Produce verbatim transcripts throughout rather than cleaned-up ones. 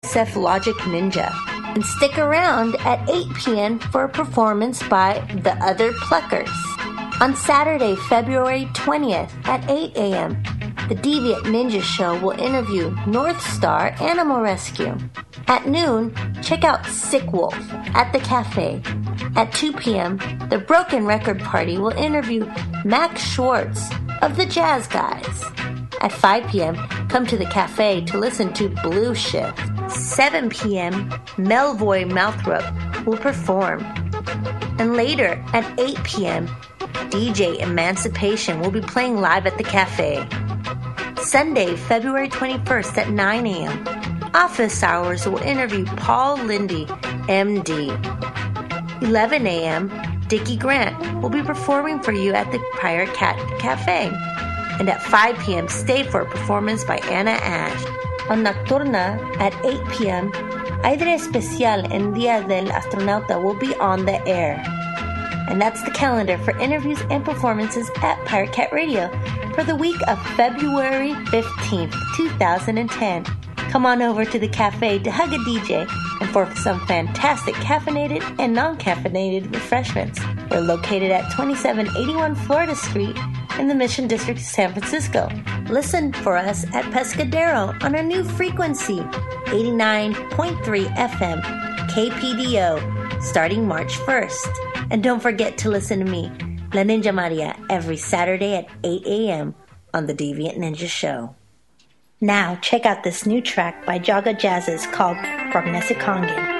Seth Logic Ninja. And stick around at eight p.m. for a performance by The Other Pluckers. On Saturday, February twentieth at eight a.m., the Deviant Ninja Show will interview North Star Animal Rescue. At noon, check out Sick Wolf at the Cafe. At two p.m., the Broken Record Party will interview Max Schwartz of the Jazz Guys. At five p.m., come to the Cafe to listen to Blue Shift. seven p.m., Melvoy Mouthrop will perform. And later, at eight p.m., D J Emancipation will be playing live at the Cafe. Sunday, February twenty-first at nine a.m., Office Hours will interview Paul Lindy, M D. eleven a.m., Dickie Grant will be performing for you at the Pirate Cat Cafe. And at five p.m., stay for a performance by Anna Ash. On Nocturna, at eight p.m., Aire Especial en Día del Astronauta will be on the air. And that's the calendar for interviews and performances at Pirate Cat Radio for the week of February fifteenth, twenty ten. Come on over to the cafe to hug a D J and for some fantastic caffeinated and non-caffeinated refreshments. We're located at twenty-seven eighty-one Florida Street in the Mission District of San Francisco. Listen for us at Pescadero on a new frequency, eighty-nine point three F M, K P D O, starting March first. And don't forget to listen to me, La Ninja Maria, every Saturday at eight a.m. on the Deviant Ninja Show. Now, check out this new track by Jaga Jazzes called Prognostic Kongen.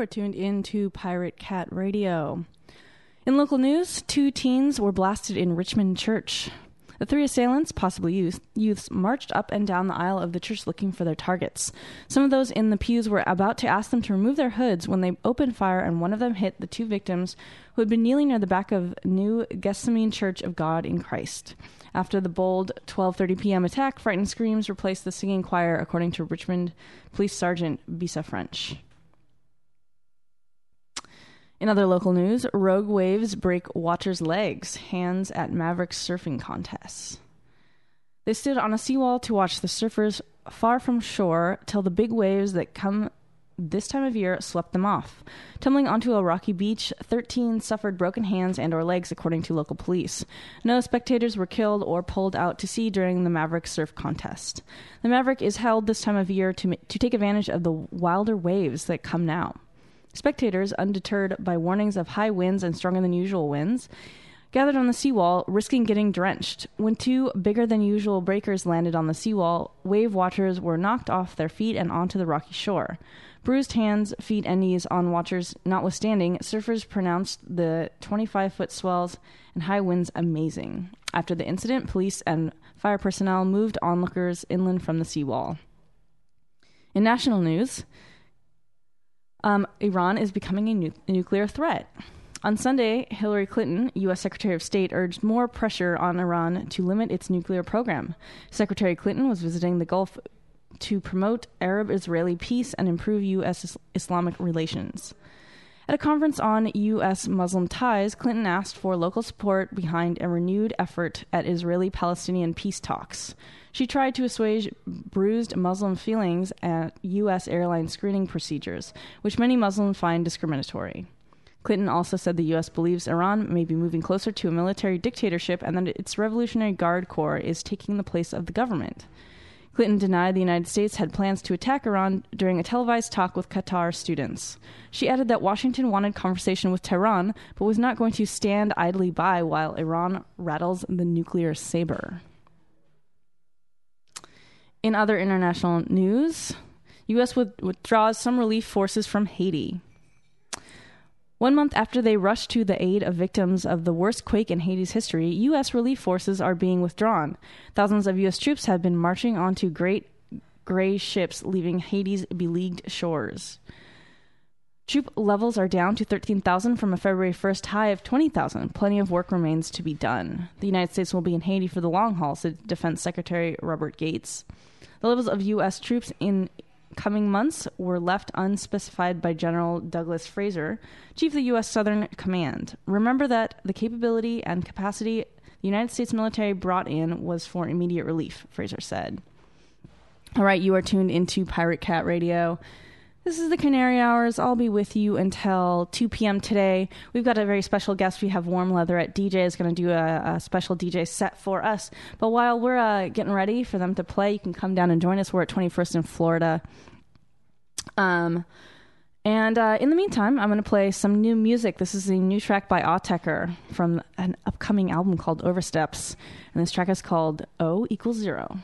are tuned in to Pirate Cat Radio. In local news, two teens were blasted in Richmond Church. The three assailants, possibly youth, youths, marched up and down the aisle of the church looking for their targets. Some of those in the pews were about to ask them to remove their hoods when they opened fire, and one of them hit the two victims who had been kneeling near the back of New Gethsemane Church of God in Christ. After the bold twelve thirty p.m. attack, frightened screams replaced the singing choir, according to Richmond Police Sergeant Bisa French. In other local news, rogue waves break watchers' legs, hands at Maverick surfing contests. They stood on a seawall to watch the surfers far from shore till the big waves that come this time of year swept them off. Tumbling onto a rocky beach, thirteen suffered broken hands and or legs, according to local police. No spectators were killed or pulled out to sea during the Maverick surf contest. The Maverick is held this time of year to, to take advantage of the wilder waves that come now. Spectators, undeterred by warnings of high winds and stronger than usual winds, gathered on the seawall, risking getting drenched. When two bigger-than-usual breakers landed on the seawall, wave watchers were knocked off their feet and onto the rocky shore. Bruised hands, feet, and knees on watchers notwithstanding, surfers pronounced the twenty-five-foot swells and high winds amazing. After the incident, police and fire personnel moved onlookers inland from the seawall. In national news, Um, Iran is becoming a nu- nuclear threat. On Sunday, Hillary Clinton, U S Secretary of State, urged more pressure on Iran to limit its nuclear program. Secretary Clinton was visiting the Gulf to promote Arab-Israeli peace and improve U S Islamic relations. At a conference on U S Muslim ties, Clinton asked for local support behind a renewed effort at Israeli-Palestinian peace talks. She tried to assuage bruised Muslim feelings at U S airline screening procedures, which many Muslims find discriminatory. Clinton also said the U S believes Iran may be moving closer to a military dictatorship and that its Revolutionary Guard Corps is taking the place of the government. Clinton denied the United States had plans to attack Iran during a televised talk with Qatar students. She added that Washington wanted conversation with Tehran, but was not going to stand idly by while Iran rattles the nuclear saber. In other international news, U S withdraws some relief forces from Haiti. One month after they rushed to the aid of victims of the worst quake in Haiti's history, U S relief forces are being withdrawn. Thousands of U S troops have been marching onto great gray ships leaving Haiti's beleaguered shores. Troop levels are down to thirteen thousand from a February first high of twenty thousand. Plenty of work remains to be done. The United States will be in Haiti for the long haul, said Defense Secretary Robert Gates. The levels of U S troops in coming months were left unspecified by General Douglas Fraser, Chief of the U S Southern Command. Remember that the capability and capacity the United States military brought in was for immediate relief, Fraser said. All right, you are tuned into Pirate Cat Radio. This is the Canary Hours. I'll be with you until two p.m. today. We've got a very special guest. We have Warm Leatherette D J is going to do a, a special D J set for us. But while we're uh, getting ready for them to play, you can come down and join us. We're at twenty-first in Florida. Um, and uh, in the meantime, I'm going to play some new music. This is a new track by Autechre from an upcoming album called Oversteps. And this track is called O equals zero.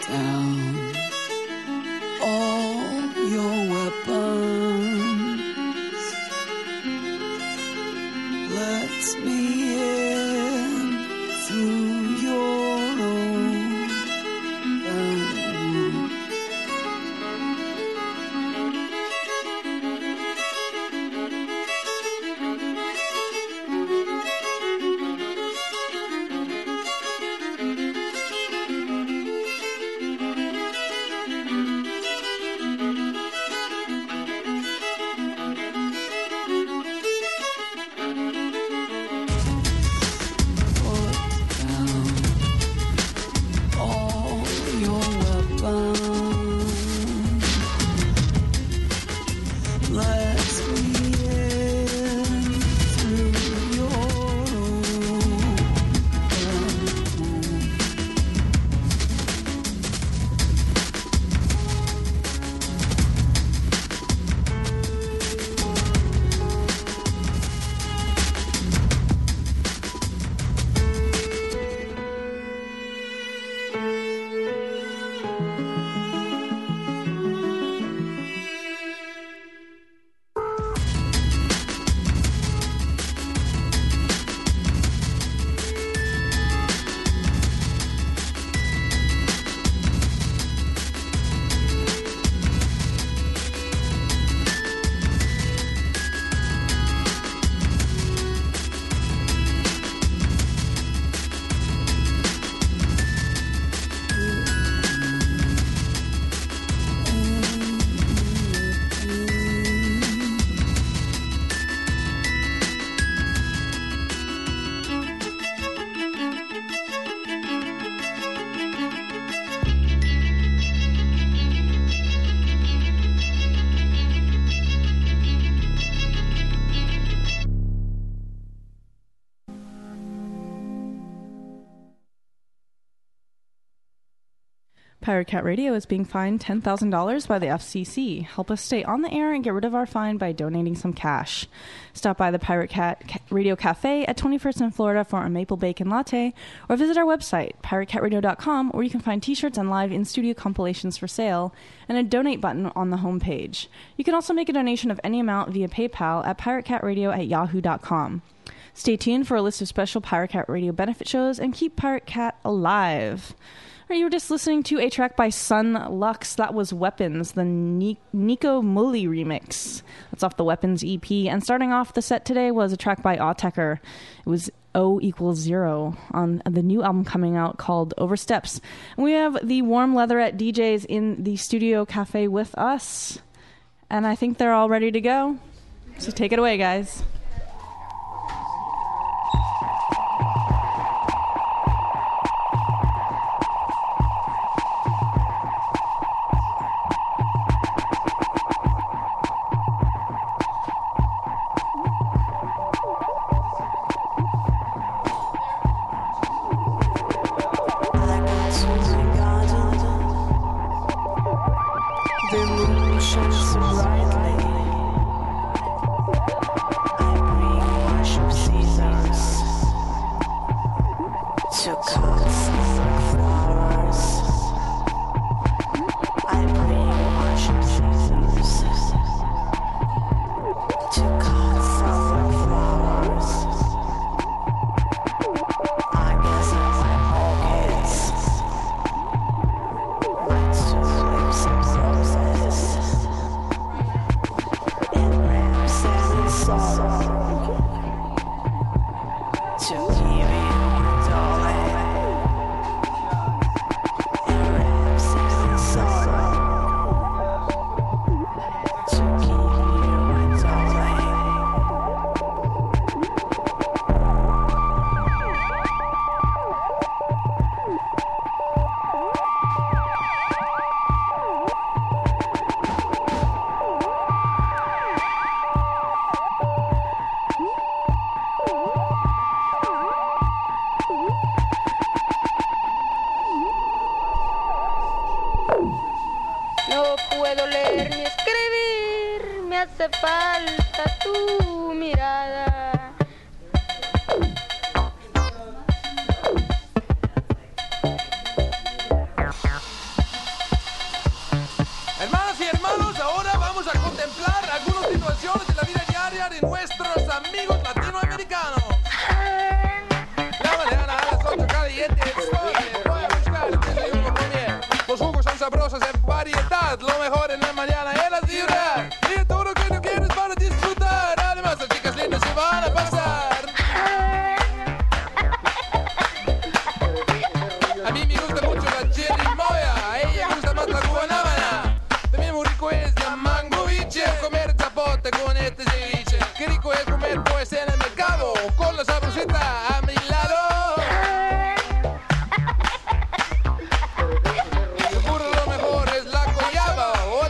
down all your weapons. Let me in through your own wound. Pirate Cat Radio is being fined ten thousand dollars by the F C C. Help us stay on the air and get rid of our fine by donating some cash. Stop by the Pirate Cat Radio Cafe at twenty-first in Florida for a maple bacon latte, or visit our website, pirate cat radio dot com, where you can find t-shirts and live in-studio compilations for sale, and a donate button on the homepage. You can also make a donation of any amount via PayPal at pirate cat radio at yahoo dot com. Stay tuned for a list of special Pirate Cat Radio benefit shows, and keep Pirate Cat alive. You were just listening to a track by Sun Lux. That was Weapons, the Ni- Nico Mully remix. That's off the Weapons E P. And starting off the set today was a track by Autechre. It was O equals zero on the new album coming out called Oversteps. And we have the Warm Leatherette D Js in the studio cafe with us. And I think they're all ready to go. So take it away, guys. mejor en la mañana en la ciudad. Y todo lo que tú quieres para disfrutar. Además, las chicas lindas se van a pasar. A mí me gusta mucho la chirimoya. A ella me gusta más la guanábana. También muy rico es la mangoviche. Comer zapote con este ceviche. Qué rico es comer pues en el mercado. Con la sabrosita a mi lado. Seguro lo mejor es la guayaba o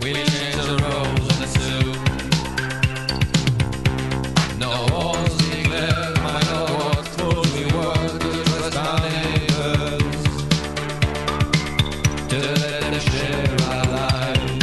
We change the roles in the soup. No walls declared, my lord, what fools we were to trust our neighbors, to let them share our lives.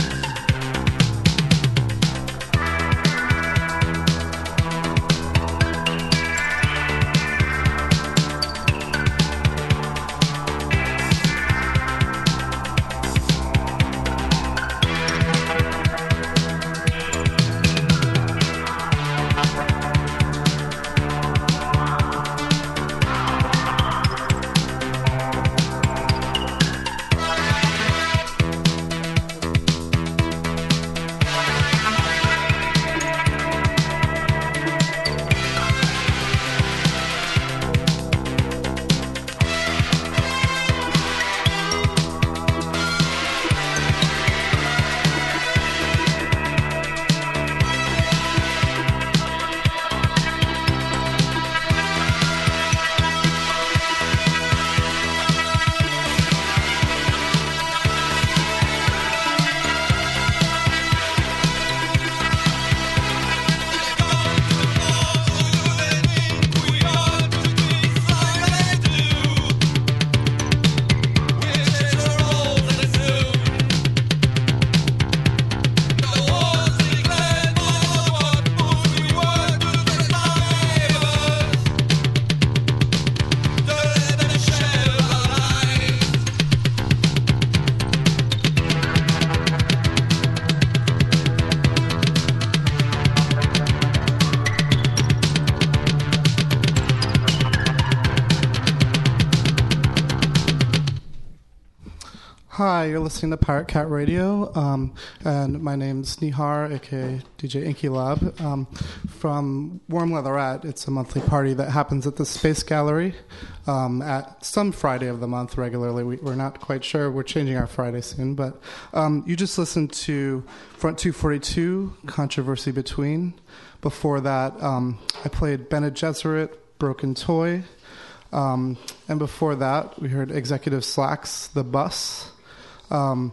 Hi, you're listening to Pirate Cat Radio, um, and my name's Nihar, aka D J Inky Lab, um, from Warm Leatherette. It's a monthly party that happens at the Space Gallery um, at some Friday of the month regularly. We, we're not quite sure. We're changing our Friday soon, but um, you just listened to Front two forty-two, Controversy Between. Before that, um, I played Bene Gesserit, Broken Toy, um, and before that, we heard Executive Slacks, The Bus. Um,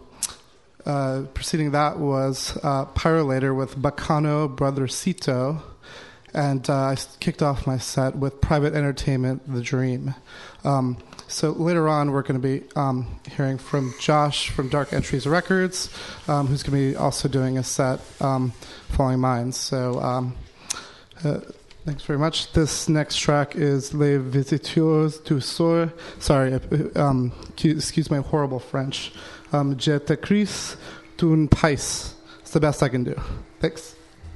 uh, preceding that was uh, Pyrolator with Bacano Brothercito, and uh, I kicked off my set with Private Entertainment, The Dream. Um, so later on, we're going to be um, hearing from Josh from Dark Entries Records, um, who's going to be also doing a set um, following mine. So um, uh, thanks very much. This next track is Les Visiteurs du Sort. Sorry, um, excuse my horrible French. Um, Je t'écris d'un pais. It's the best I can do. Thanks.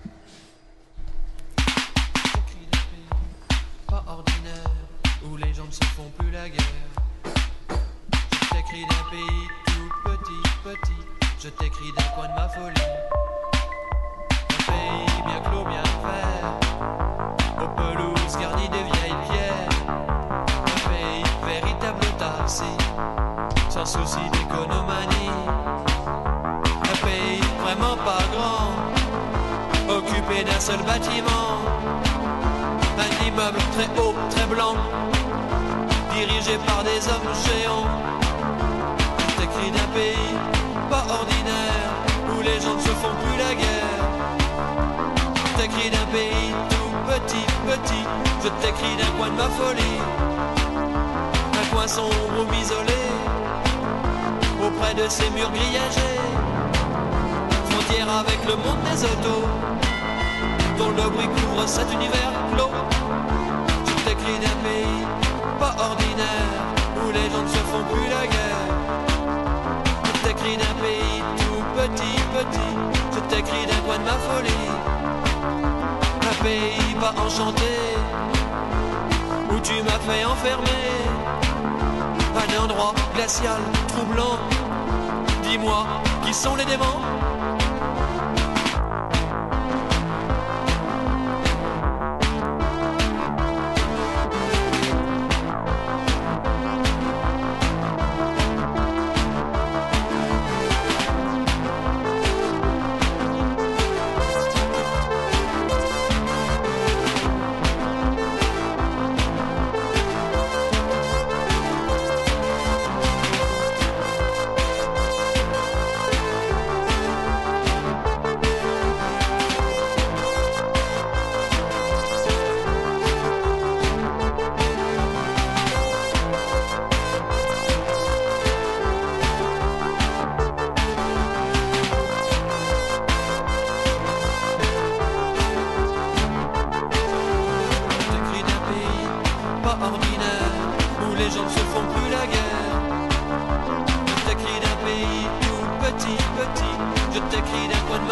Pas ordinaire, où les gens ne se font plus la guerre. Je t'écris d'un pays tout petit, petit. Je t'écris d'un coin de ma folie. Un pays bien clos, bien fait, aux pelouses garnies de vieilles pierres. Un pays véritable taxi, sans souci d'économanie. Un pays vraiment pas grand, occupé d'un seul bâtiment. Un immeuble très haut, très blanc, dirigé par des hommes géants. Je t'écris d'un pays pas ordinaire, où les gens ne se font plus la guerre. Je t'écris d'un pays tout petit, petit. Je t'écris d'un coin de ma folie, un coin sombre ou isolé, auprès de ces murs grillagés, frontière avec le monde des autos, dont le bruit couvre cet univers clos. Je t'écris d'un pays pas ordinaire, où les gens ne se font plus la guerre. Je t'écris d'un pays tout petit, petit. Je t'écris d'un coin de ma folie, un pays pas enchanté, où tu m'as fait enfermer. Un endroit glacial, troublant. Dis-moi, qui sont les démons?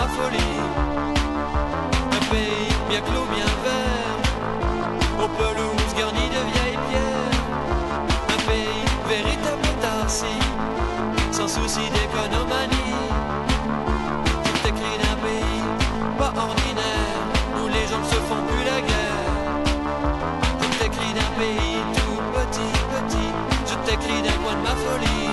ma folie. Un pays bien clos, bien vert, aux pelouses garnies de vieilles pierres. Un pays véritable tarsi, sans souci d'économanie. Je t'écris d'un pays pas ordinaire, où les gens ne se font plus la guerre. Je t'écris d'un pays tout petit, petit, je t'écris d'un coin de ma folie.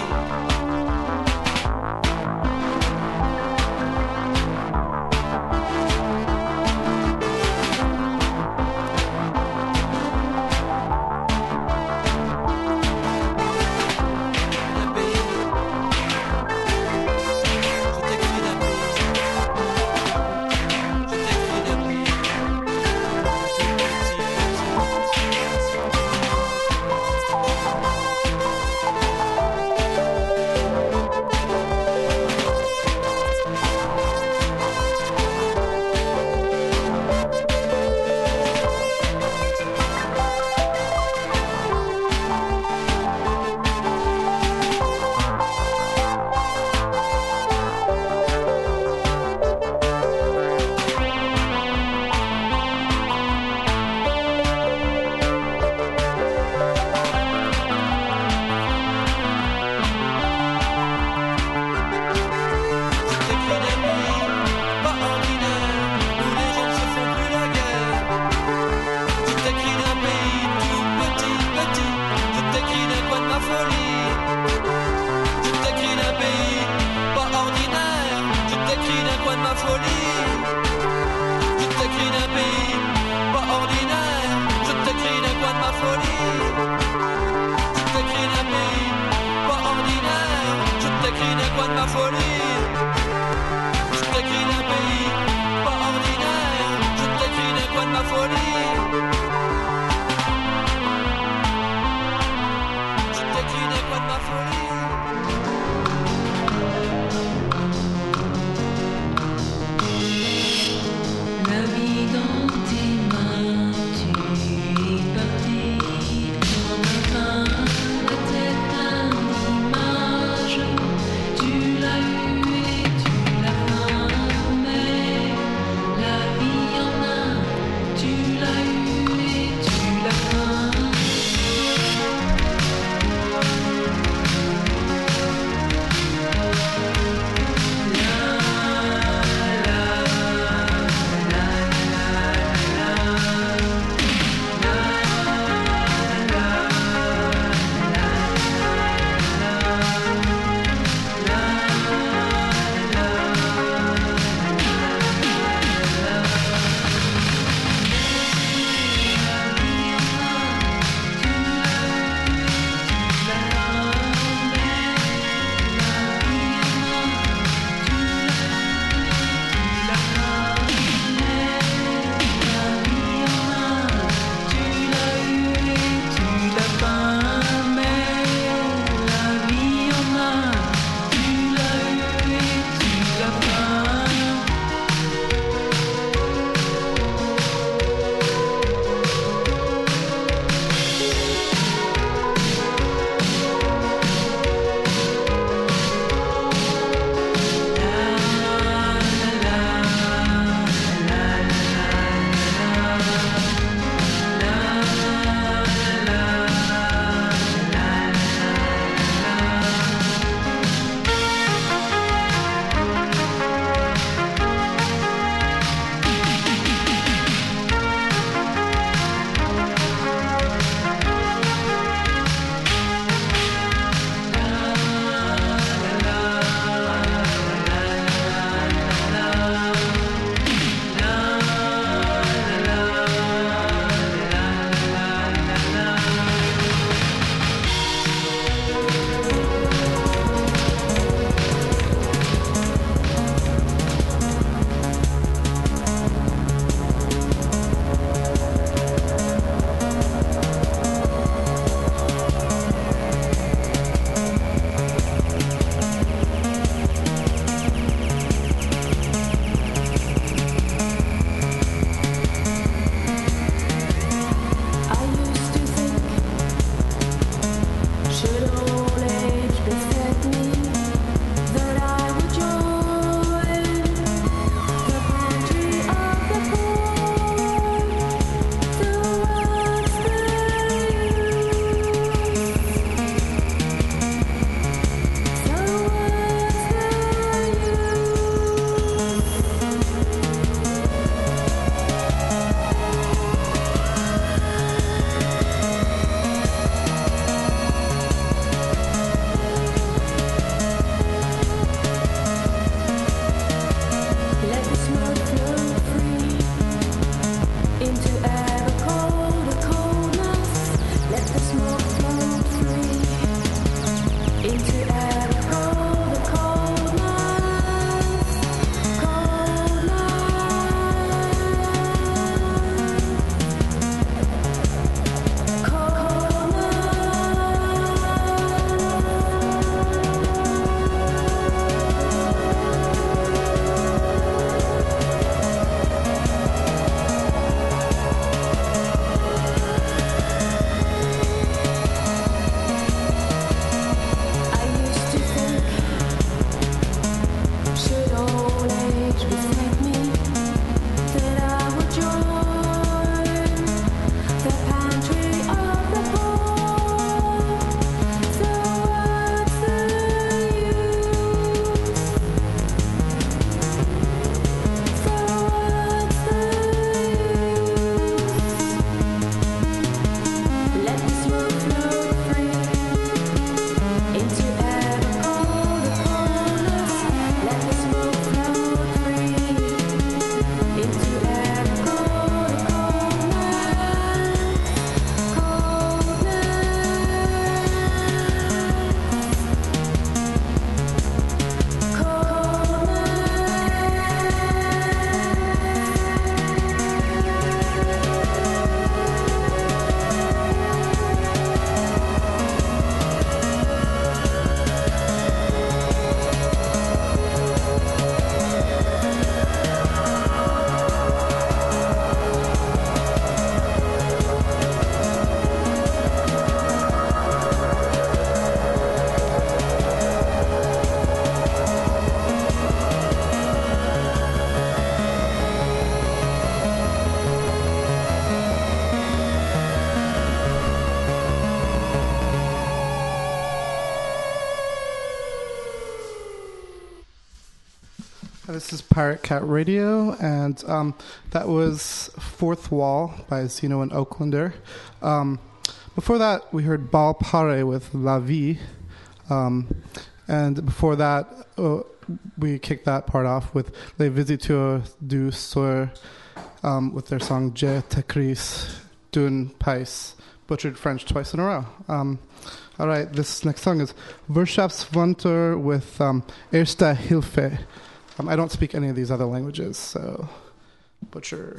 This is Pirate Cat Radio, and um, that was Fourth Wall by Zeno and Oaklander. Um, before that, we heard Bal Pare with La Vie, um, and before that, uh, we kicked that part off with Les Visiteurs du Soir um, with their song Je t'écris d'un pays, butchered French twice in a row. Um, all right, this next song is Wirtschaftswunder with um, Erste Hilfe. Um, I don't speak any of these other languages, so butcher.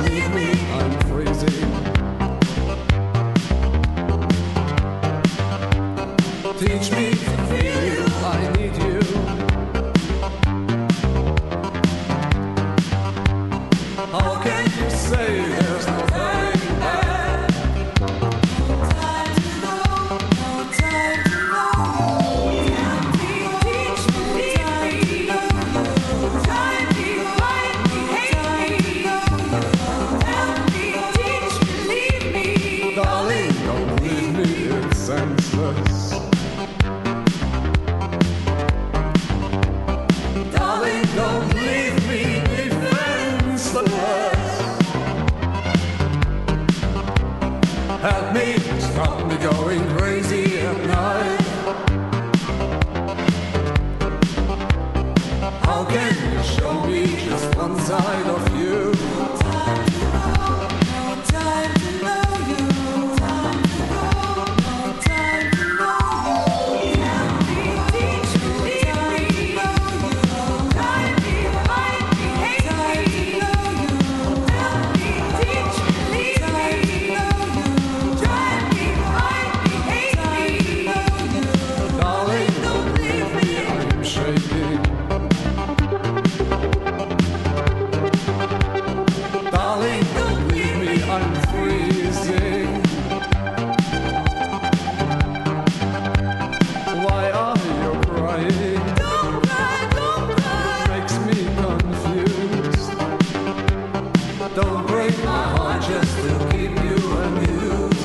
leave me, I'm freezing. Teach me to feel I need you. How can you say there's no going back? No time to know, no time to know. Can't be teach me, teach me. Time to find me, hate me. Tell me, teach me, leave me. Darling, don't leave me, it's senseless. Darling, don't leave me defenseless. Help me, stop me going crazy at night. How can you show me just one side of you? No time to know, no time to know you. Time to go, no time to know you. Can't be teach me, leave me. Time to find me, hate me. Help me, teach me, leave me. Try me, find me, hate me. Darling, don't leave me, I'm shaking. Darling, don't leave me, I'm freezing. Why are you crying? Don't cry, don't cry. Makes me confused. Don't break my heart just to keep you amused.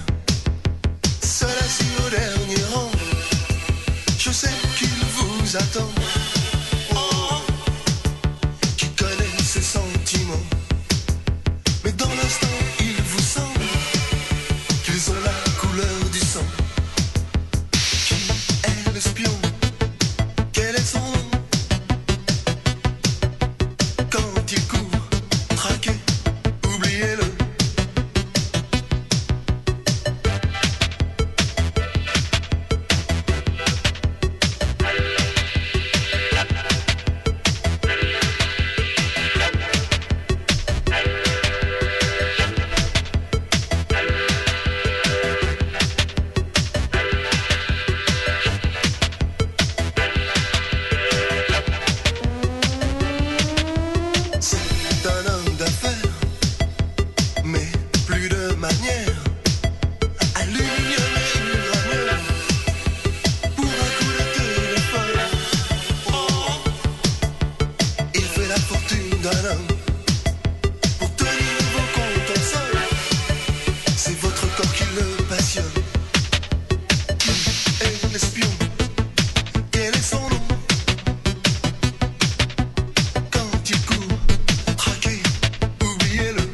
Je sais qu'il vous attend. homme d'affaires, mais plus de manière. Allume les uraniums pour un coup de téléphone. Il fait la fortune d'un homme pour tenir vos comptes en somme. C'est votre corps qui le passionne. Qui est l'espion? Quel est son nom? Quand il court, traqué, oubliez-le.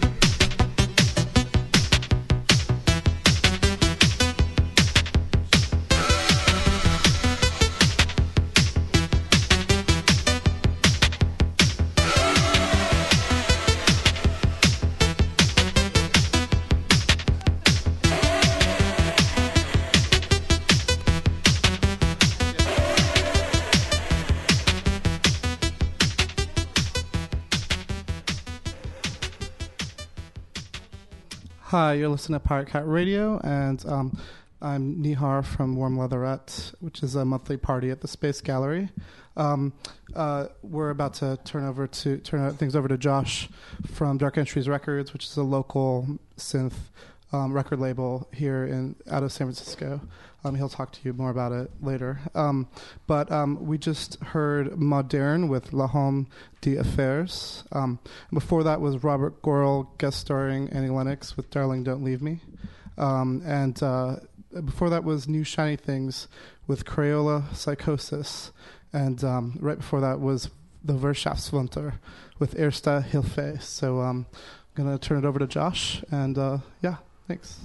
Hi, you're listening to Pirate Cat Radio, and um, I'm Nihar from Warm Leatherette, which is a monthly party at the Space Gallery. Um, uh, we're about to turn over to turn things over to Josh from Dark Entries Records, which is a local synth um, record label here in out of San Francisco. Um, he'll talk to you more about it later. Um, but um, we just heard Moderne with La Homme d'Affaires. Um, before that was Robert Gorel guest starring Annie Lennox with Darling Don't Leave Me. Um, and uh, before that was New Shiny Things with Crayola Psychosis. And um, right before that was the Wirtschaftswunder with Erste Hilfe. So um, I'm going to turn it over to Josh. And uh, yeah, thanks.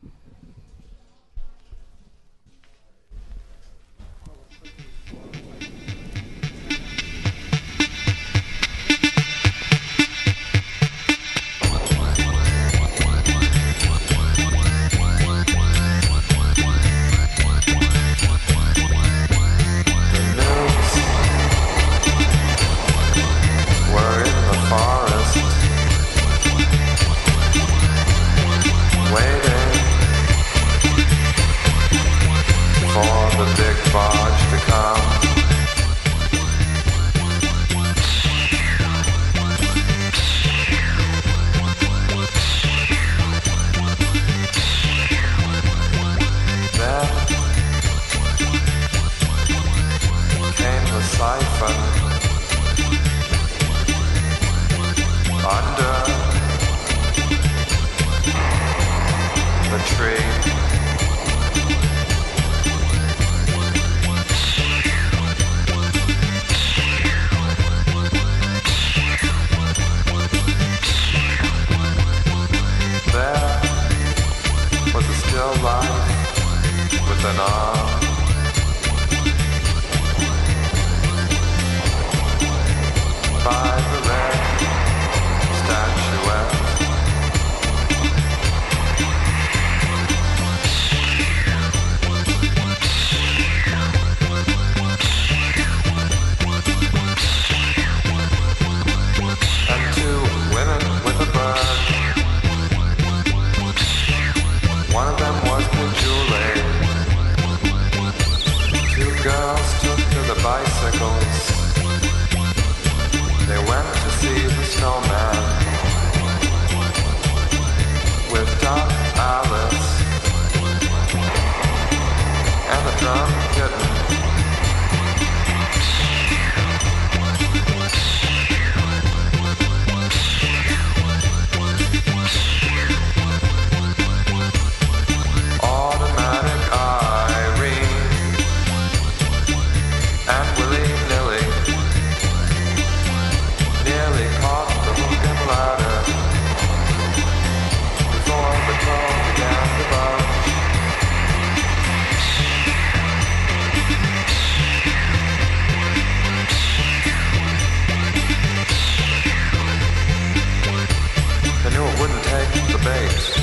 We're in the forest, waiting for the big barge to come. Then came the siphon. Under the tree, there was a still life with an arm. By the red statuette. And two women with a bird. One of them was Julie. Two girls took to the bicycles. They went to see the snowman with Doc Alice and the drum kitten. Automatic Irene and willy-nilly nearly caught the hook and ladder before the call began to budge. They knew it wouldn't take the bait.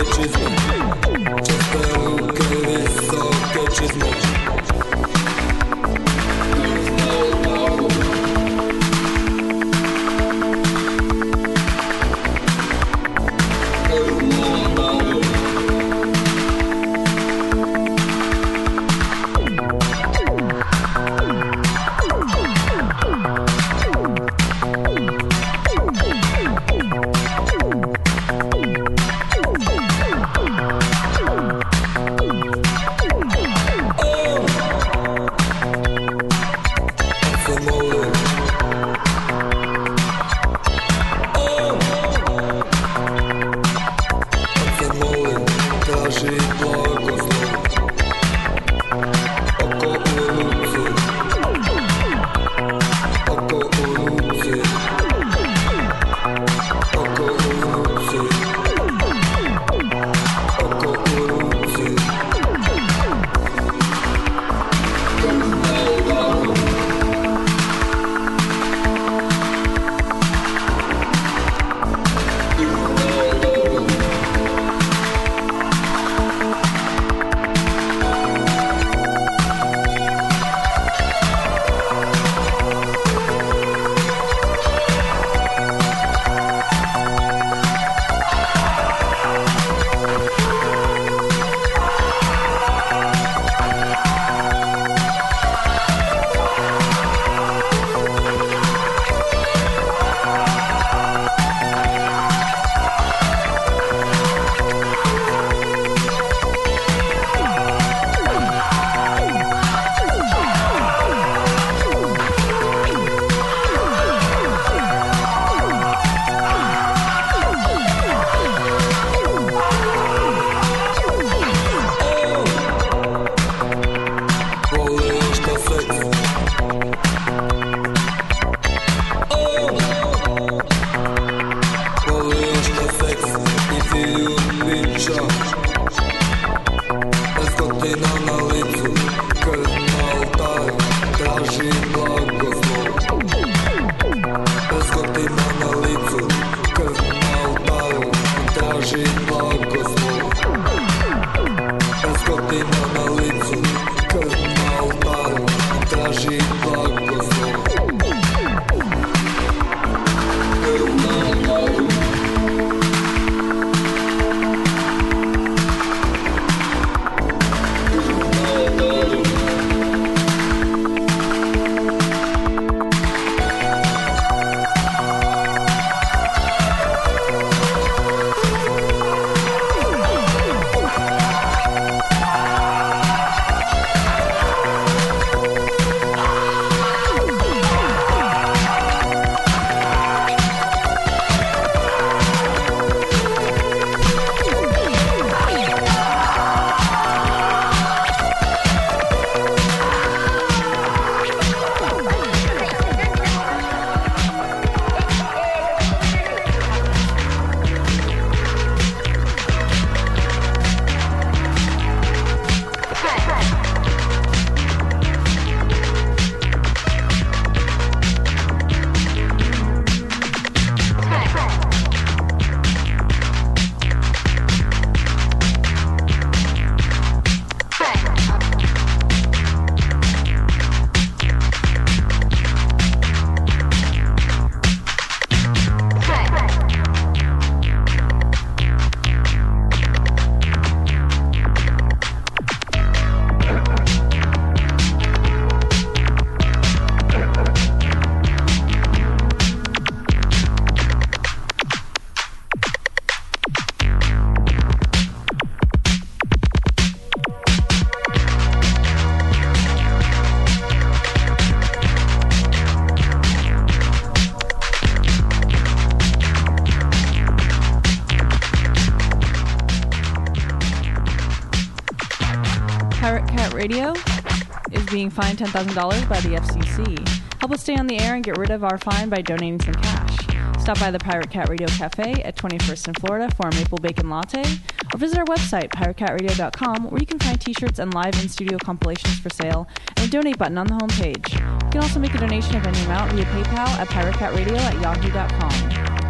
Radio is being fined ten thousand dollars by the F C C. Help us stay on the air and get rid of our fine by donating some cash. Stop by the Pirate Cat Radio Cafe at twenty-first in Florida for a maple bacon latte, or visit our website, pirate cat radio dot com, where you can find t-shirts and live in-studio compilations for sale, and a donate button on the homepage. You can also make a donation of any amount via PayPal at pirate cat radio at yahoo dot com.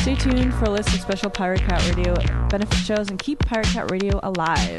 Stay tuned for a list of special Pirate Cat Radio benefit shows and keep Pirate Cat Radio alive.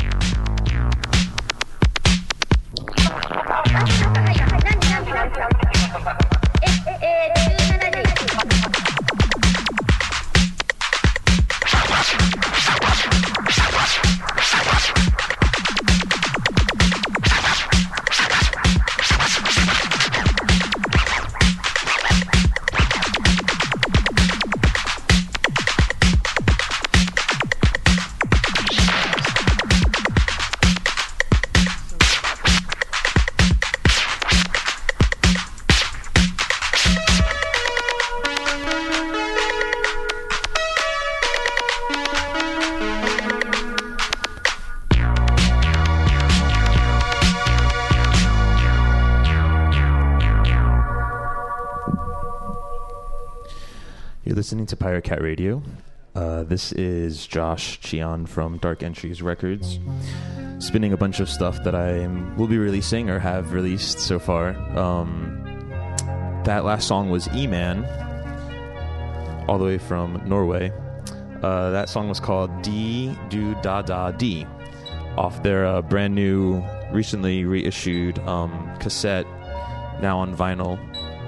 Listening to Pirate Cat Radio. Uh, this is Josh Chion from Dark Entries Records, spinning a bunch of stuff that I will be releasing or have released so far. Um, that last song was E-Man, all the way from Norway. Uh, that song was called D Do Da Da D, off their uh, brand new, recently reissued um, cassette, now on vinyl.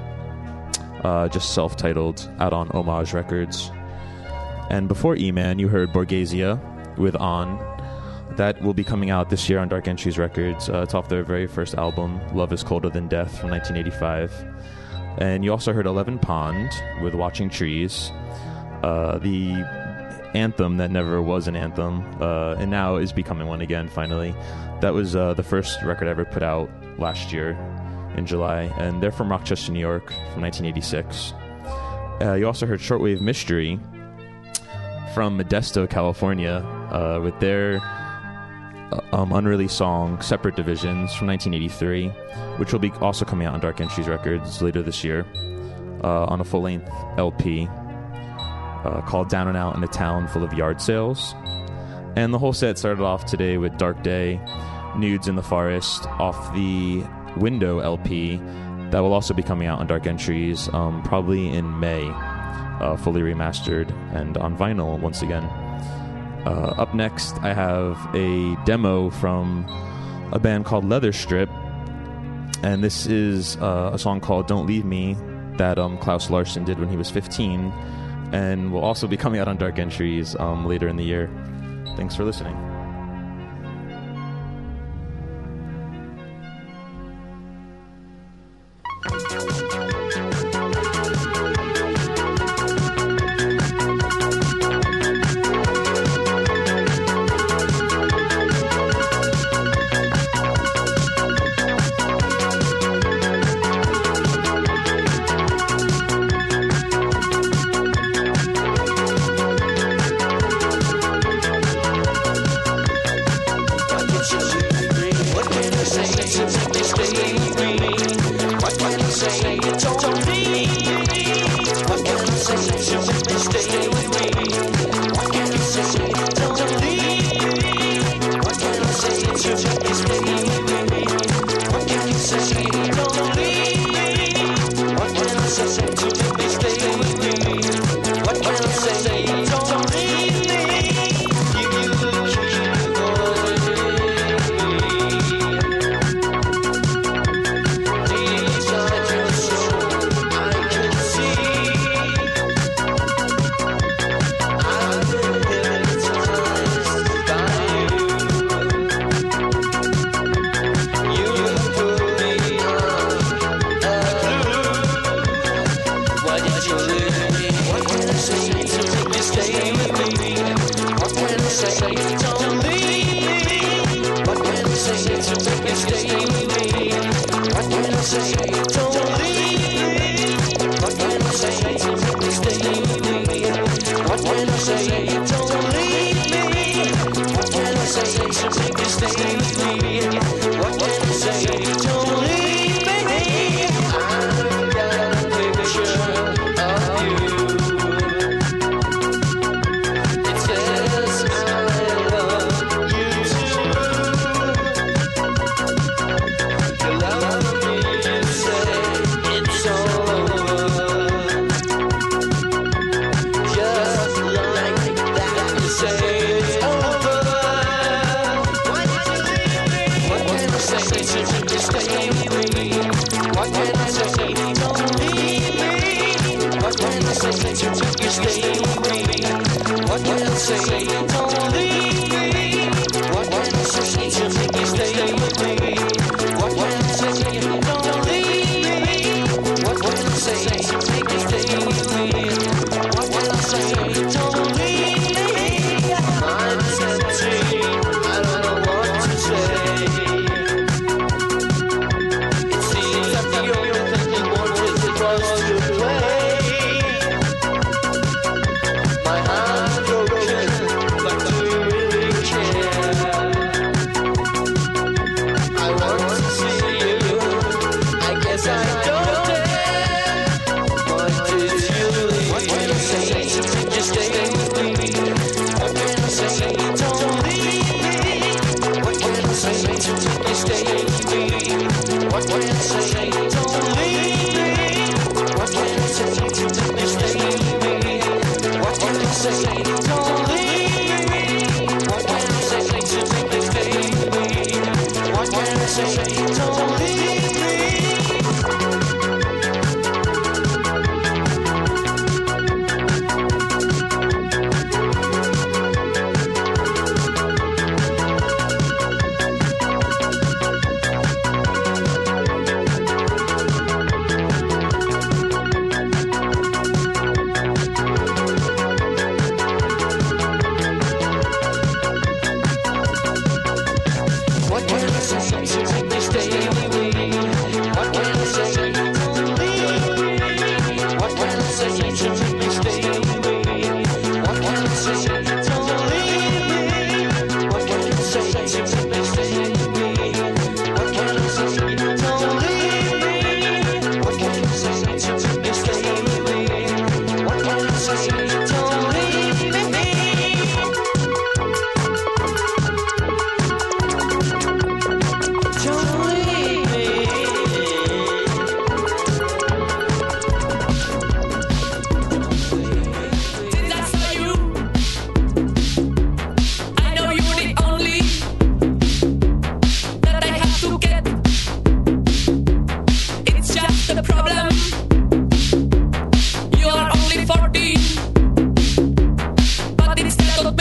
Uh, just self-titled, out on Homage Records. And before E-Man, you heard Borghesia with On. That will be coming out this year on Dark Entries Records. Uh, it's off their very first album, Love is Colder Than Death, from nineteen eighty-five. And you also heard Eleven Pond with Watching Trees, uh, the anthem that never was an anthem, uh, and now is becoming one again, finally. That was uh, the first record I ever put out last year in July, and they're from Rochester, New York, from nineteen eighty-six. Uh, you also heard Shortwave Mystery from Modesto, California, uh, with their uh, um, unreleased song Separate Divisions from nineteen eighty-three, which will be also coming out on Dark Entries Records later this year uh, on a full-length L P uh, called Down and Out in a Town Full of Yard Sales. And the whole set started off today with Dark Day, Nudes in the Forest, off the Window L P that will also be coming out on Dark Entries um, probably in May, uh, fully remastered and on vinyl once again. Uh, up next, I have a demo from a band called Leather Strip, and this is uh, a song called Don't Leave Me that um, Klaus Larson did when he was fifteen, and will also be coming out on Dark Entries um, later in the year. Thanks for listening.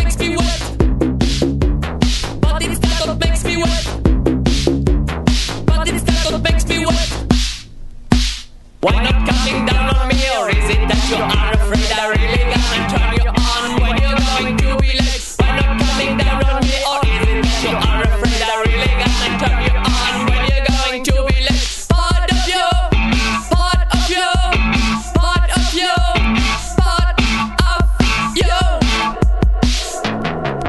makes me wet. But it's that what makes me wet. But it's that what makes me wet. Why not coming down on me? Or is it that you are afraid I really gonna turn you on when you're going to be late? Why not coming down on me? Or is it that you are afraid I really gonna turn you on when you're going to be late? Part of you, part of you, part of you, part of you.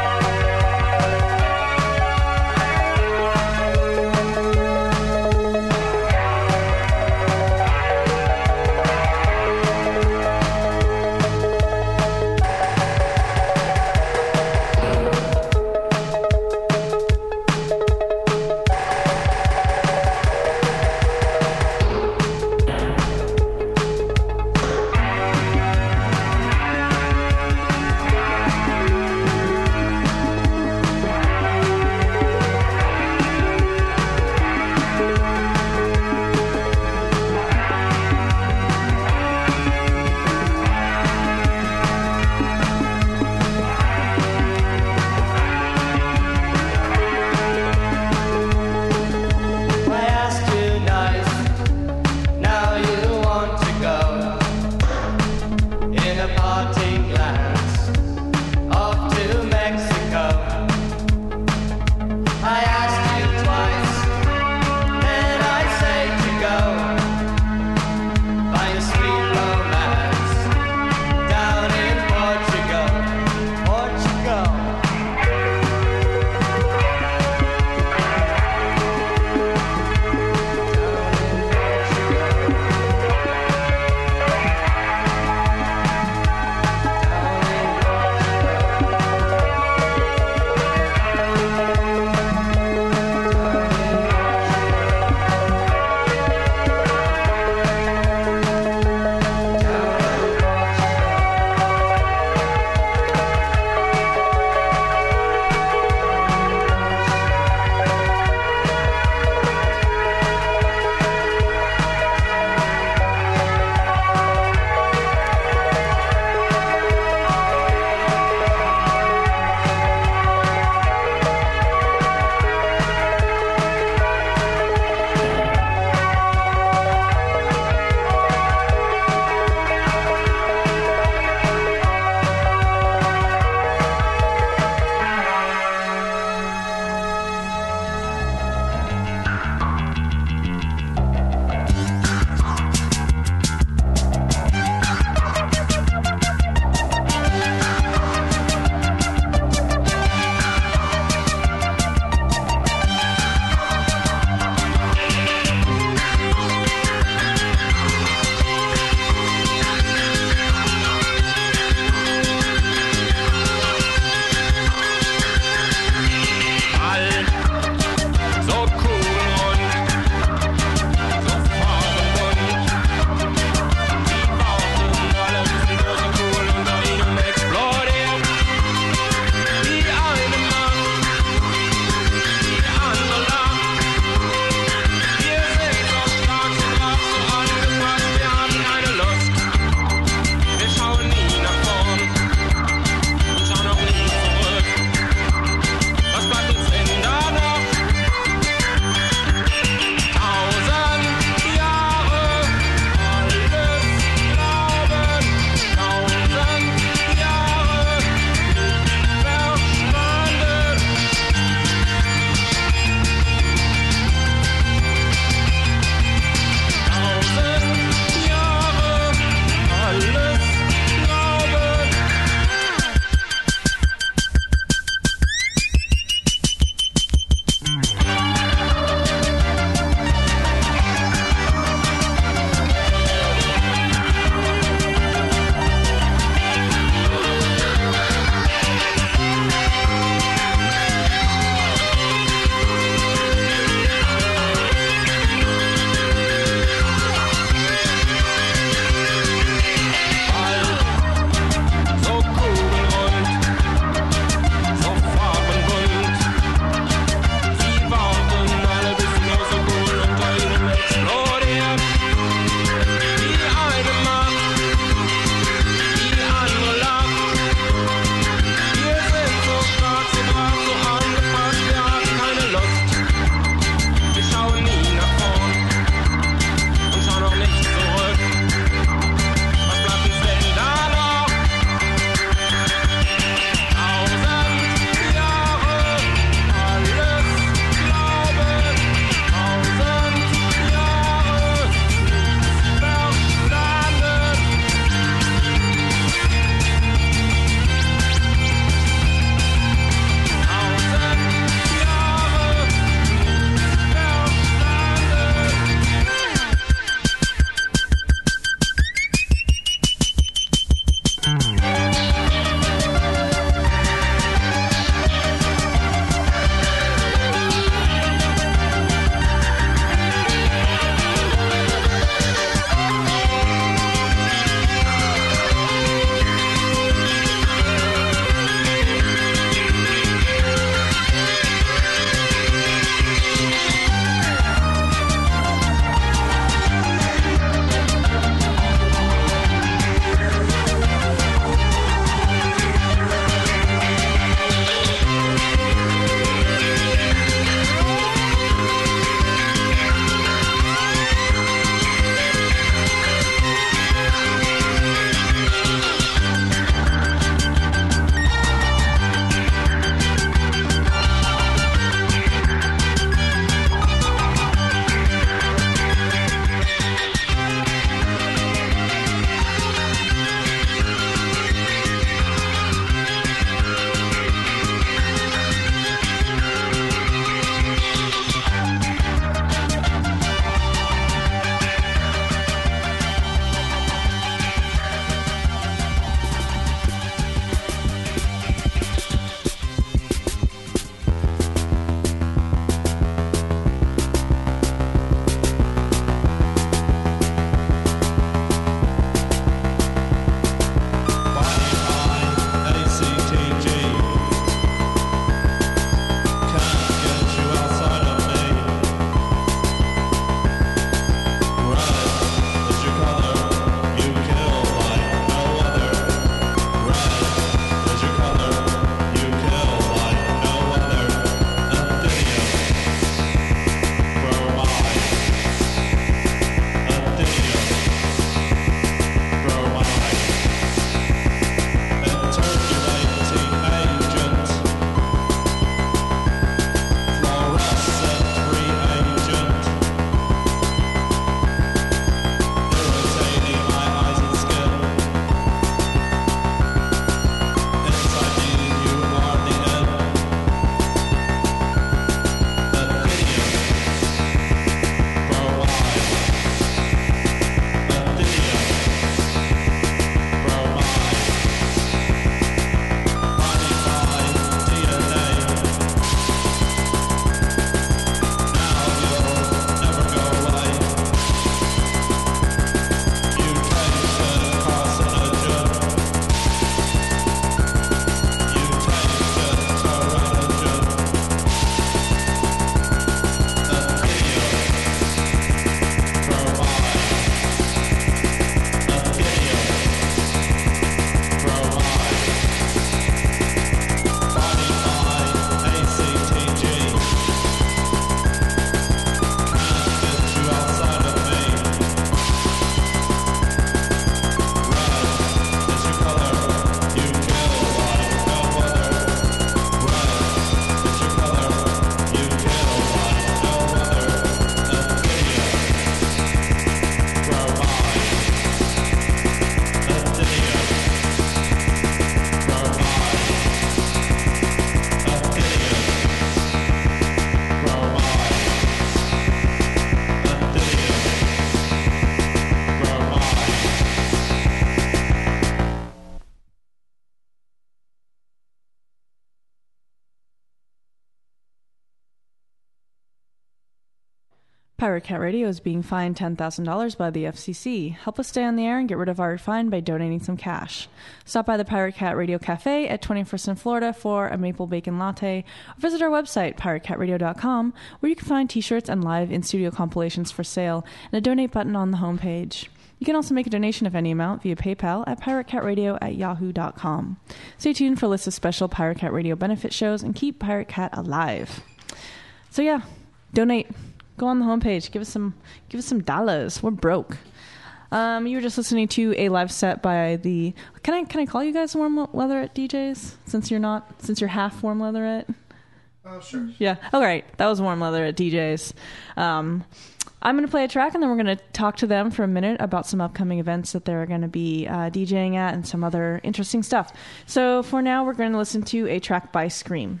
Pirate Cat Radio is being fined ten thousand dollars by the F C C. Help us stay on the air and get rid of our fine by donating some cash. Stop by the Pirate Cat Radio Cafe at twenty-first and Florida for a maple bacon latte, or visit our website, pirate cat radio dot com, where you can find t-shirts and live in-studio compilations for sale, and a donate button on the homepage. You can also make a donation of any amount via PayPal at pirate cat radio at yahoo dot com. Stay tuned for lists of special Pirate Cat Radio benefit shows and keep Pirate Cat alive. So yeah, donate. Go on the homepage. Give us some. Give us some dollars. We're broke. Um, you were just listening to a live set by the. Can I can I call you guys Warm Leatherette D Js since you're not since you're half Warm Leatherette? Oh sure. Yeah. All right. That was Warm Leatherette D Js. Um, I'm going to play a track and then we're going to talk to them for a minute about some upcoming events that they're going to be uh, DJing at and some other interesting stuff. So for now, we're going to listen to a track by Scream.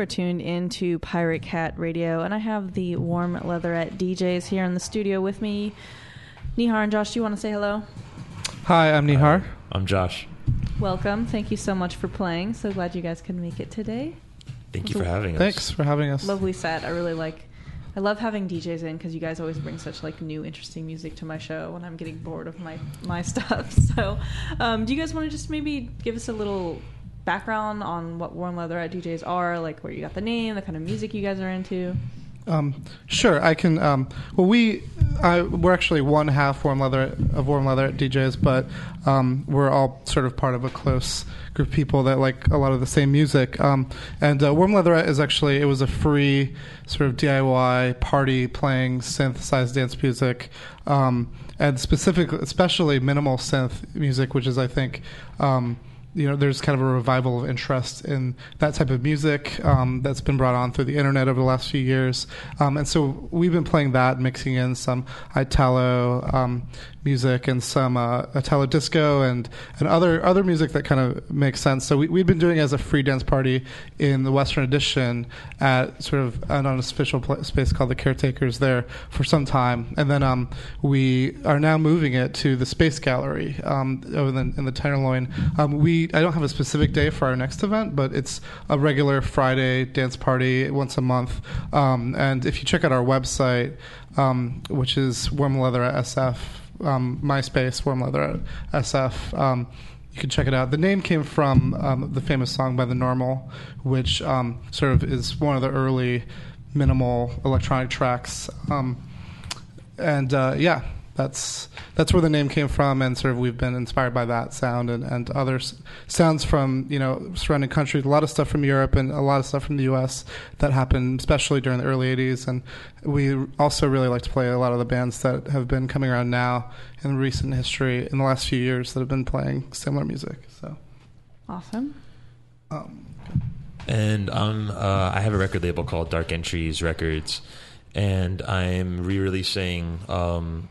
are tuned into Pirate Cat Radio, and I have the Warm Leatherette D Js here in the studio with me. Nihar and Josh, do you want to say hello? Hi, I'm Nihar. I'm Josh. Welcome. Thank you so much for playing. So glad you guys could make it today. Thank you for having us. Thanks for having us. Lovely set. I really like... I love having D Js in because you guys always bring such like new, interesting music to my show when I'm getting bored of my, my stuff. So um, do you guys want to just maybe give us a little background on what Warm Leatherette D Js are, like where you got the name, the kind of music you guys are into? Um, sure, I can. Um, well, we I, we're actually one half Warm Leatherette of Warm Leatherette D Js, but um, we're all sort of part of a close group of people that like a lot of the same music. Um, and uh, Warm Leatherette is actually it was a free sort of D I Y party playing synthesized dance music, um, and specifically, especially minimal synth music, which is I think. Um, You know, there's kind of a revival of interest in that type of music um, that's been brought on through the internet over the last few years. Um, and so we've been playing that, mixing in some Italo um, music and some uh, Italo disco and, and other other music that kind of makes sense. So we, we've been doing it as a free dance party in the Western Addition at sort of an unofficial pl- space called the Caretakers there for some time. And then um, we are now moving it to the Space Gallery um, over the, in the Tenderloin. Um, we I don't have a specific day for our next event, but it's a regular Friday dance party once a month. Um, and if you check out our website, um, which is Warm Leatherette S F, um, MySpace, Warm Leatherette S F, um, you can check it out. The name came from um, the famous song by The Normal, which um, sort of is one of the early minimal electronic tracks. Um, and uh, yeah. That's that's where the name came from, and sort of we've been inspired by that sound and, and other s- sounds from, you know, surrounding countries. A lot of stuff from Europe and a lot of stuff from the U S that happened, especially during the early eighties. And we also really like to play a lot of the bands that have been coming around now in recent history in the last few years that have been playing similar music. So awesome. Um, And um, uh, I have a record label called Dark Entries Records, and I'm re-releasing um,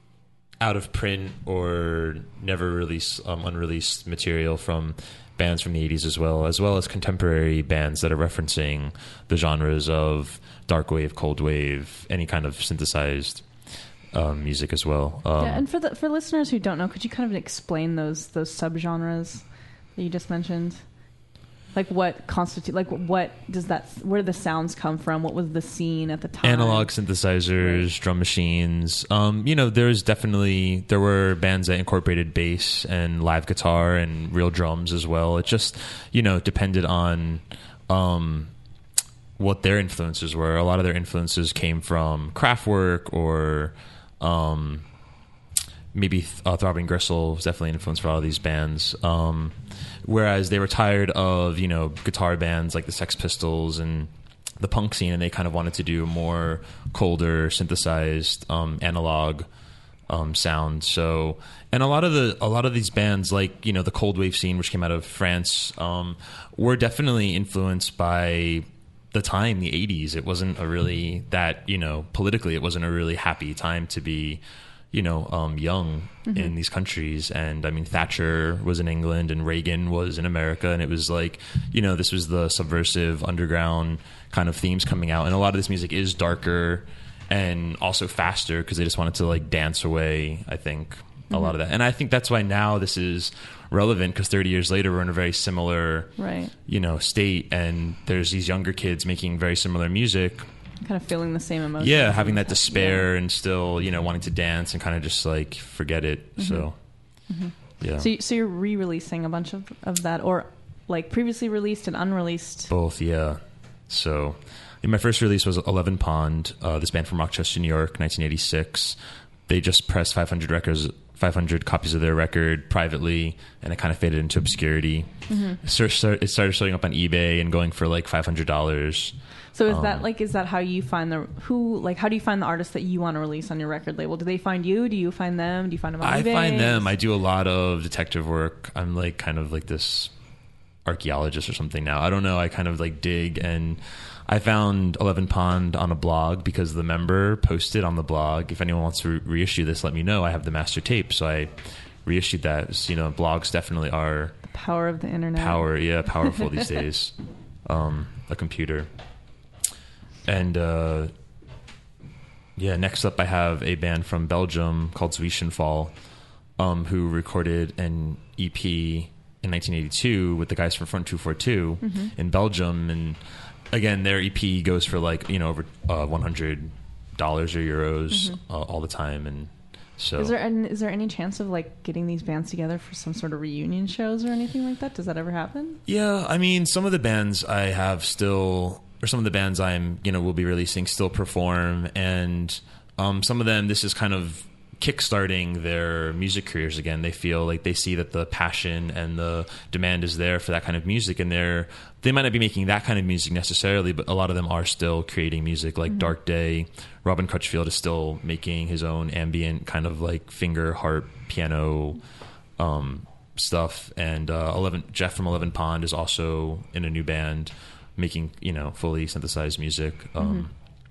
out of print or never released, um, unreleased material from bands from the eighties as well, as well as contemporary bands that are referencing the genres of dark wave, cold wave, any kind of synthesized um, music as well. Um, yeah, and for the for listeners who don't know, could you kind of explain those those subgenres that you just mentioned? Like what constitute, like what does that, where do the sounds come from? What was the scene at the time? Analog synthesizers, right. Drum machines. Um, you know, there's definitely, there were bands that incorporated bass and live guitar and real drums as well. It just, you know, depended on um, what their influences were. A lot of their influences came from Kraftwerk or um, maybe uh, Throbbing Gristle was definitely an influence for a lot of these bands. Um, whereas they were tired of, you know, guitar bands like the Sex Pistols and the punk scene, and they kind of wanted to do a more colder, synthesized, um, analog um, sound. So, and a lot of the a lot of these bands, like, you know, the cold wave scene, which came out of France, um, were definitely influenced by the time, the eighties. It wasn't a really that, you know, politically, it wasn't a really happy time to be, you know, um, young mm-hmm. in these countries. And I mean, Thatcher was in England and Reagan was in America. And it was like, you know, this was the subversive underground kind of themes coming out. And a lot of this music is darker and also faster because they just wanted to like dance away, I think, mm-hmm. a lot of that. And I think that's why now this is relevant, because thirty years later, we're in a very similar, right. you know, state. And there's these younger kids making very similar music. Kind of feeling the same emotions. Yeah, having that despair yeah. and still, you know, wanting to dance and kind of just like forget it. Mm-hmm. So, mm-hmm. yeah. So, so you're re-releasing a bunch of, of that, or like previously released and unreleased? Both, yeah. So, my first release was Eleven Pond, uh, this band from Rochester, New York, nineteen eighty-six. They just pressed five hundred records, five hundred copies of their record privately, and it kind of faded into obscurity. Mm-hmm. It started showing up on eBay and going for like five hundred dollars. So is um, that like, is that how you find the, who, like, how do you find the artists that you want to release on your record label? Do they find you? Do you find them? Do you find them on I eBay? find them. I do a lot of detective work. I'm like kind of like this archaeologist or something now. I don't know. I kind of like dig, and I found Eleven Pond on a blog because the member posted on the blog, if anyone wants to re- reissue this, let me know. I have the master tape. So I reissued that. You know, blogs definitely are the power of the internet. Power, yeah, powerful these days. um, a computer. And uh, yeah, next up I have a band from Belgium called Zwischenfall, um, who recorded an E P in nineteen eighty-two with the guys from Front two forty-two Mm-hmm. in Belgium. And again, their E P goes for like, you know, over uh, one hundred dollars or euros Mm-hmm. uh, all the time. And so Is there an, is there any chance of like getting these bands together for some sort of reunion shows or anything like that? Does that ever happen? yeah, I mean, some of the bands I have still, or some of the bands I'm, you know, will be releasing still perform. And um, some of them, this is kind of kickstarting their music careers again. They feel like they see that the passion and the demand is there for that kind of music, and they're they might not be making that kind of music necessarily, but a lot of them are still creating music like Mm-hmm. Dark Day. Robin Crutchfield is still making his own ambient kind of like finger harp piano um, stuff, and uh, Eleven Jeff from Eleven Pond is also in a new band making, you know, fully synthesized music. Um, Mm-hmm.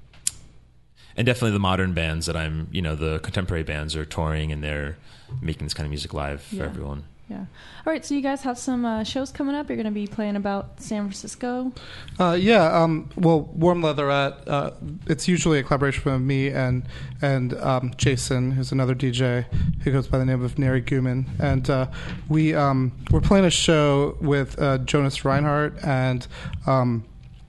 And definitely the modern bands that I'm, you know, the contemporary bands are touring and they're making this kind of music live for Yeah. everyone. Yeah. All right. So you guys have some uh, shows coming up. You're going to be playing about San Francisco. Uh, yeah, um, well, Warm Leatherette, uh, it's usually a collaboration with me and and um, Jason, who's another D J who goes by the name of Neri Guman. And uh, we, um, we're playing a show with uh, Jonas Reinhardt and um,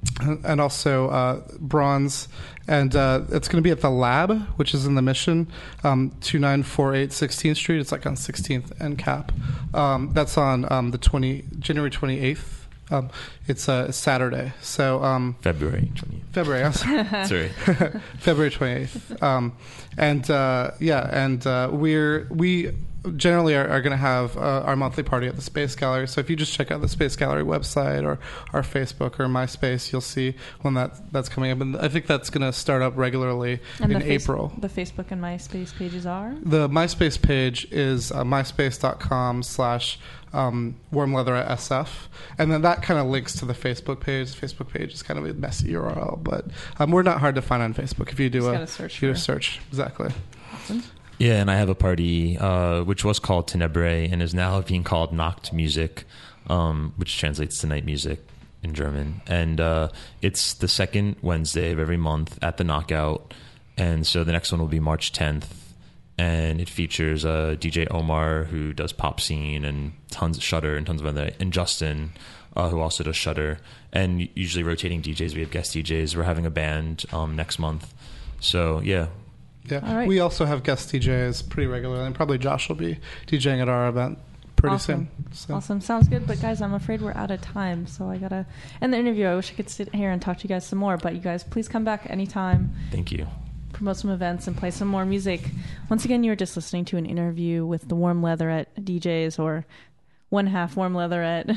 and also uh, Bronze. And uh, it's going to be at the Lab, which is in the Mission, um, two nine four eight sixteenth Street. It's like on sixteenth and Cap. Um, that's on um, the twenty January twenty-eighth. Um, it's a Saturday. So um, February twentieth. February, I'm sorry. Sorry. February twenty-eighth. Um, and uh, yeah, and uh, we're we generally are, are going to have uh, our monthly party at the Space Gallery. So if you just check out the Space Gallery website or our Facebook or MySpace, you'll see when that that's coming up. And I think that's going to start up regularly And in the face- April. The Facebook and MySpace pages are? The MySpace page is uh, myspace.com slash um, Warm Leatherette S F. And then that kind of links to the Facebook page. The Facebook page is kind of a messy U R L, but um, we're not hard to find on Facebook if you do Just a, gotta search if you do a for it. search. Exactly. Awesome. Yeah, and I have a party uh, which was called Tenebrae and is now being called Nacht Music, um, which translates to night music in German. And uh, it's the second Wednesday of every month at the Knockout. And so the next one will be March tenth. And it features uh, D J Omar, who does Pop Scene and tons of Shudder and tons of other, and Justin, uh, who also does Shudder. And usually rotating D Js. We have guest D Js. We're having a band um, next month. So, yeah. Yeah. All right. We also have guest D Js pretty regularly, and probably Josh will be DJing at our event pretty Awesome. soon. So. Awesome. Sounds good. But guys, I'm afraid we're out of time. So I got to end the interview. I wish I could sit here and talk to you guys some more. But you guys, please come back anytime. Thank you. Promote some events and play some more music. Once again, you were just listening to an interview with the Warm Leatherette D Js, or one half Warm Leatherette,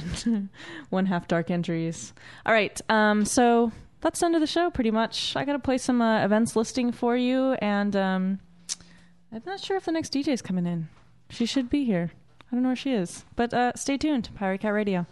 one half Dark Entries. All right. Um, so that's the end of the show, pretty much. I got to play some uh, events listing for you, and um, I'm not sure if the next D J is coming in. She should be here. I don't know where she is. But uh, stay tuned. Pirate Cat Radio.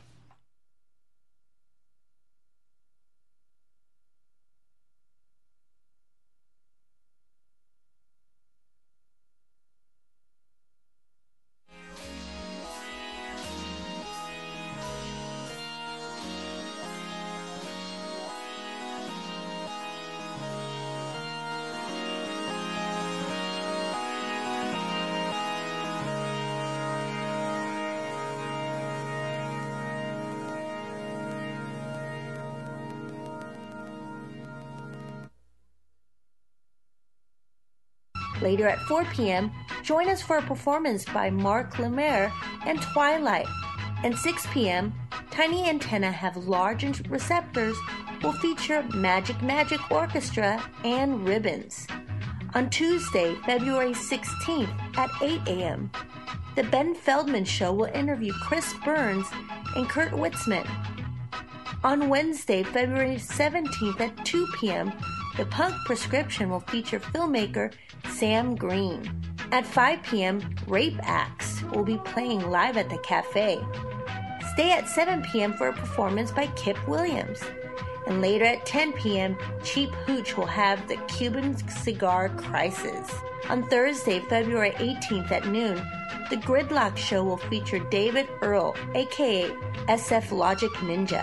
Later at four p.m., join us for a performance by Mark Lemaire and Twilight. And six p.m., Tiny Antenna Have Large Receptors will feature Magic Magic Orchestra and Ribbons. On Tuesday, February sixteenth at eight a.m., The Ben Feldman Show will interview Chris Burns and Kurt Witzman. On Wednesday, February seventeenth at two p.m., The Punk Prescription will feature filmmaker Sam Green. At five p.m., Rape Axe will be playing live at the cafe. Stay at seven p.m. for a performance by Kip Williams. And later at ten p.m., Cheap Hooch will have the Cuban Cigar Crisis. On Thursday, February eighteenth at noon, The Gridlock Show will feature David Earl, aka S F Logic Ninja.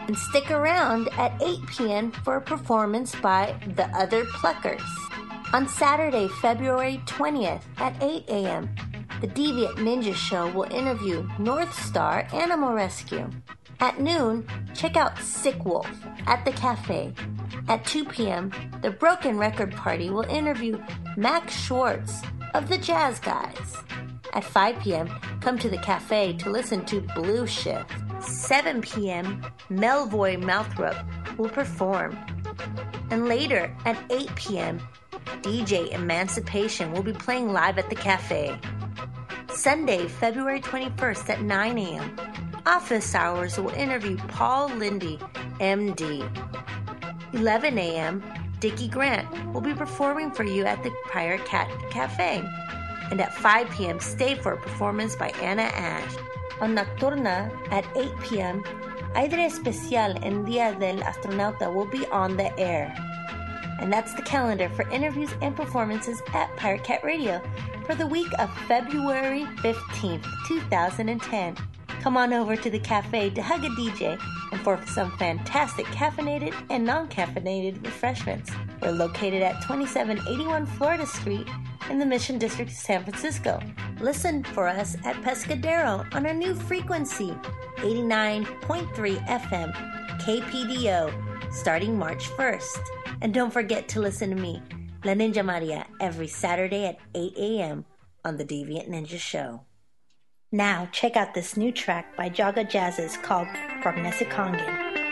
And stick around at eight p.m. for a performance by The Other Pluckers. On Saturday, February twentieth at eight a.m., the Deviant Ninja Show will interview North Star Animal Rescue. At noon, check out Sick Wolf at the Cafe. At two p.m., the Broken Record Party will interview Max Schwartz of the Jazz Guys. At five p.m., come to the Cafe to listen to Blue Shift. seven p.m., Melvoy Mouthrop will perform. And later, at eight p.m., D J Emancipation will be playing live at the Cafe. Sunday, February twenty-first at nine a.m., Office Hours will interview Paul Lindy, M D. eleven a.m., Dickie Grant will be performing for you at the Pirate Cat Cafe. And at five p.m., stay for a performance by Anna Ash. On Nocturna, at eight p.m., Aire Especial en Día del Astronauta will be on the air. And that's the calendar for interviews and performances at Pirate Cat Radio for the week of February fifteenth, twenty ten. Come on over to the cafe to hug a D J and for some fantastic caffeinated and non-caffeinated refreshments. We're located at twenty-seven eighty-one Florida Street in the Mission District of San Francisco. Listen for us at Pescadero on our new frequency, eighty-nine point three F M, K P D O, starting March first. And don't forget to listen to me, La Ninja Maria, every Saturday at eight a.m. on the Deviant Ninja Show. Now, check out this new track by Jaga Jazzes called From Nesikongan.